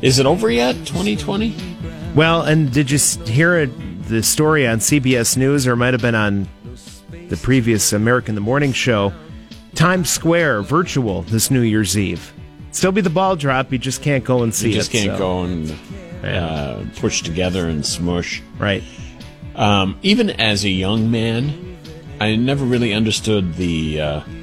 Is it over yet, 2020? Well, and did you hear the story on CBS News, or it might have been on the previous American the Morning show? Times Square, virtual, this New Year's Eve. Still be the ball drop, you just can't go and see it. You just can't go and push together and smush. Right. Even as a young man, I never really understood the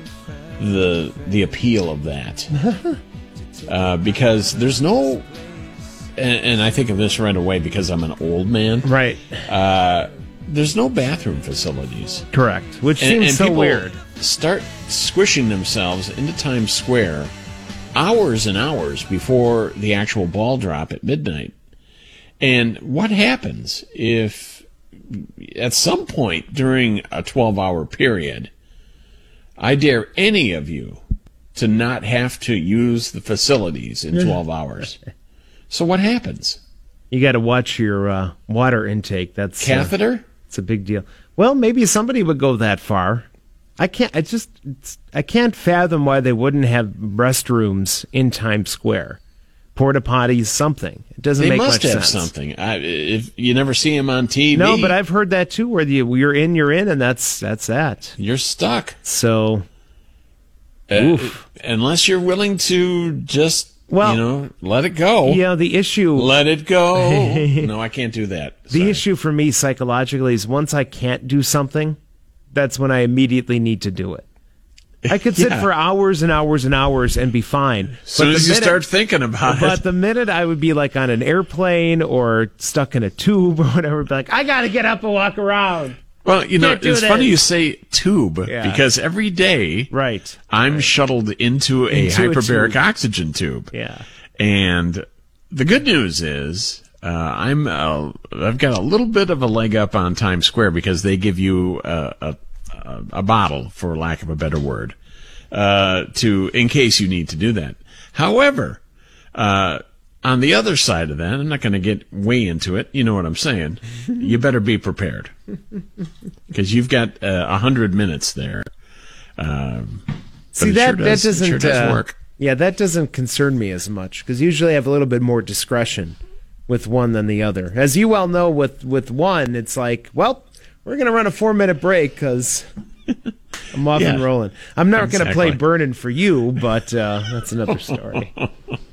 appeal of that. Because there's no... And I think of this right away because I'm an old man. Right. There's no bathroom facilities. Correct. Which seems so weird. Start squishing themselves into Times Square hours and hours before the actual ball drop at midnight. And what happens if at some point during a 12-hour period, I dare any of you to not have to use the facilities in 12 hours? So what happens? You got to watch your water intake. That's catheter. It's a big deal. Well, maybe somebody would go that far. I can't fathom why they wouldn't have restrooms in Times Square, porta potties, something. It doesn't make much sense. They must have something. If you never see them on TV. No, but I've heard that too, where you're in, and that's that. You're stuck. So, unless you're willing to just. Well, let it go. Yeah, the issue... Let it go. No, I can't do that. The issue for me psychologically is once I can't do something, that's when I immediately need to do it. I could sit for hours and hours and hours and be fine. As soon as you start thinking about it. But the minute I would be like on an airplane or stuck in a tube or whatever, be like, I got to get up and walk around. Well, it's funny you say tube because every day I'm shuttled into a hyperbaric oxygen tube. Yeah. And the good news is I've got a little bit of a leg up on Times Square because they give you a bottle, for lack of a better word, in case you need to do that. However, on the other side of that, I'm not going to get way into it. You know what I'm saying? You better be prepared because you've got 100 minutes there. See, that doesn't work. Yeah, that doesn't concern me as much because usually I have a little bit more discretion with one than the other. As you well know, with one, it's like, well, we're going to run a 4-minute break because I'm off and rolling. I'm not going to play Burnin' for you, but that's another story.